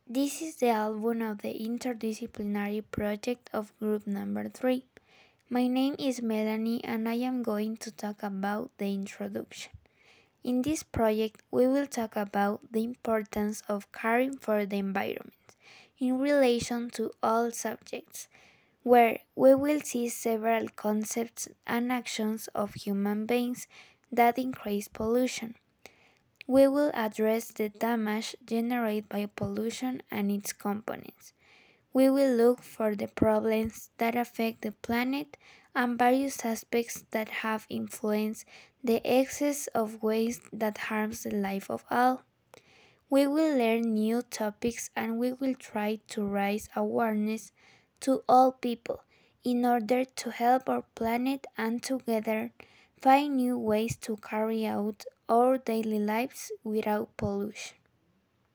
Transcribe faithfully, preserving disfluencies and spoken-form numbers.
This is the album of the interdisciplinary project of group number three. My name is Melanie and I am going to talk about the introduction. In this project, we will talk about the importance of caring for the environment in relation to all subjects, where we will see several concepts and actions of human beings that increase pollution. We will address the damage generated by pollution and its components. We will look for the problems that affect the planet and various aspects that have influenced the excess of waste that harms the life of all. We will learn new topics and we will try to raise awareness to all people in order to help our planet and together find new ways to carry out our daily lives without pollution.